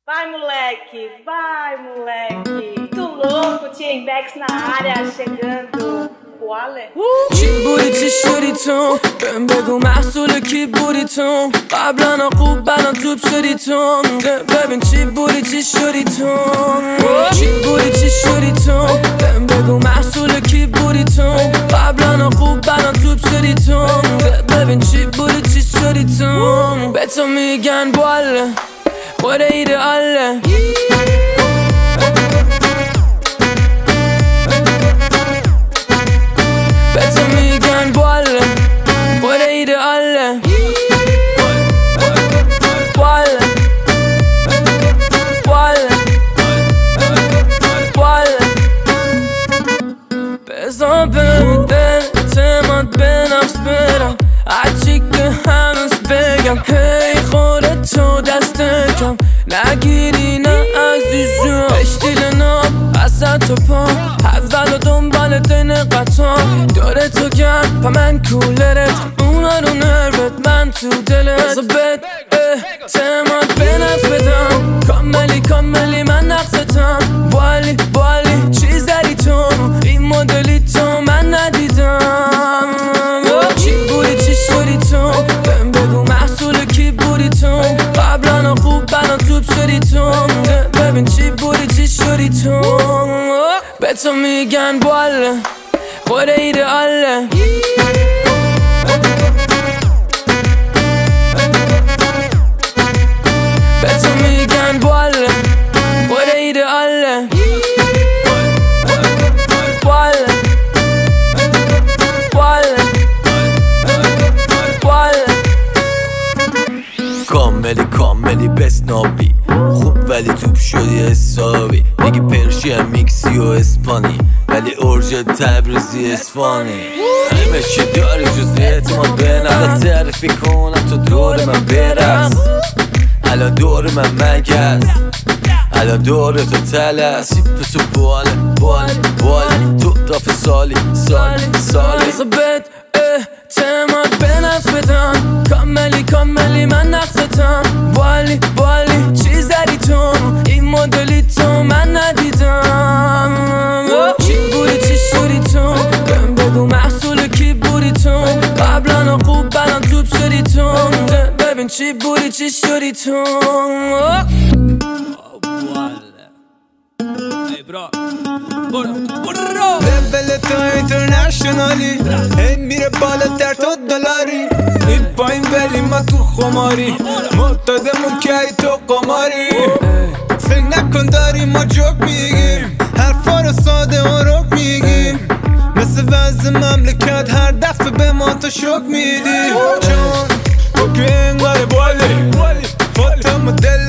Vai, moleque. Muito louco, T-Index na área, chegando. Wale. چی بودی چی شدی تو بهم بگو محصول کی بودی تو قبلا خوب الان توپ شدی تو ببین چی بودی چی شدی تو چی بودی چی شدی تو بهم بگو محصول کی بودی تو قبلا خوب الان توپ شدی تو ببین چی بودی چی شدی تو به تو میگن باله خود ایدئاله به تو میگن باله خود ایدئاله باله بزا به اعتماد به نفس برم هرچی که هنوز بگم هی خودتو دست کم نگیری نه عزیزم اشتیل نام اصلا تو پا اول و دنبال دین قطعا داره تو گرم پا من کولرت اونا رو نروت من تو دلت بزا بد اعتماد به نفس بدم کاملی من نقصتم بالی چیز داری تو این مدلی تو من ندیدم چی بودی چی شدی تو بهم بگو محصول کی بودی تو قبلا خوب الان توپ شدی تو ببین چی بودی چی شدی تو به تو میگن باله خود ایدئاله به تو میگن باله خود ایدئاله کاملی بسنابی خوب ولی توپ شدی حسابی میگی پرشی هم میکسی و اسپانی ولی ارژ تبریزی اسفانی همه چی داری جز اعتماد به نفس تعریفی کنم تو دور من برقص الان دور من مگس الان دور تو تلس سیپ تو باله تو دافه سالی بزا بد اعتماد به نفس بدم کاملی من نقصتم بالی چیز داری تو این مدلی تو من ندیدم چی بودی چی شدی تو بهم بگو محصول کی بودی تو قبلا خوب الان توپ شدی تو ببین چی بودی چی شدی تو لول تو اینترنشنالی هی میره بالاتر تو دلاری این پایین ولی ما تو خماری معتادمون که ای تو قماری فکر نکن داری ما جوک میگیم حرفا رو ساده و رک میگیم مثل وضع مملکت هر دفعه به ما تو شک میدی چون تو که انگار بالی فاتا مدل